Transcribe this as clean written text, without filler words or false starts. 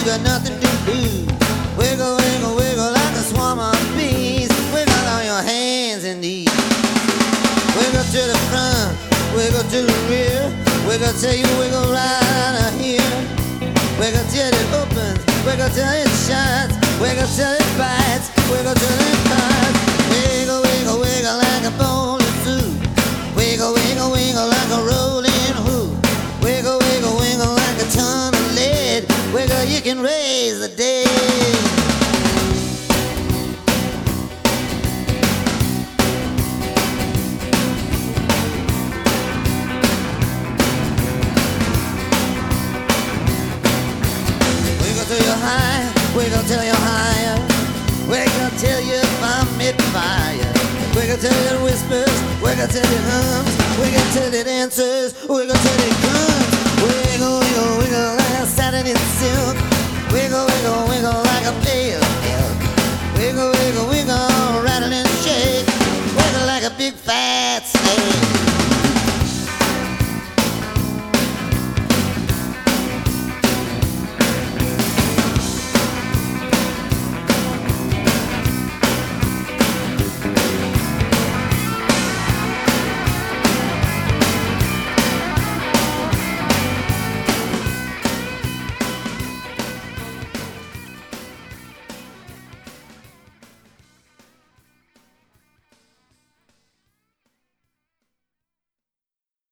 got nothing to lose. Wiggle, wiggle, wiggle like a swarm of bees. Wiggle on your hands and knees. Wiggle to the front, wiggle to the rear. Wiggle till you wiggle right out of here. Wiggle till it opens, wiggle till it shuts. Wiggle till it bites, wiggle till it cuts. Wiggle, wiggle, wiggle like a bowl of soup. Wiggle, wiggle, wiggle like a rolling hoop. Wiggle, wiggle, wiggle like a ton of lead. Wiggle, you can raise the dead. Wiggle till you're high, wiggle till you're higher. Wiggle till you vomit fire. Wiggle till it whispers, wiggle till it hums. Wiggle till it answers, wiggle till it comes. Wiggle, wiggle, wiggle like a satin silk. Wiggle, wiggle, wiggle like a pail of milk. Wiggle, wiggle, wiggle, rattle and shake. Wiggle like a big fat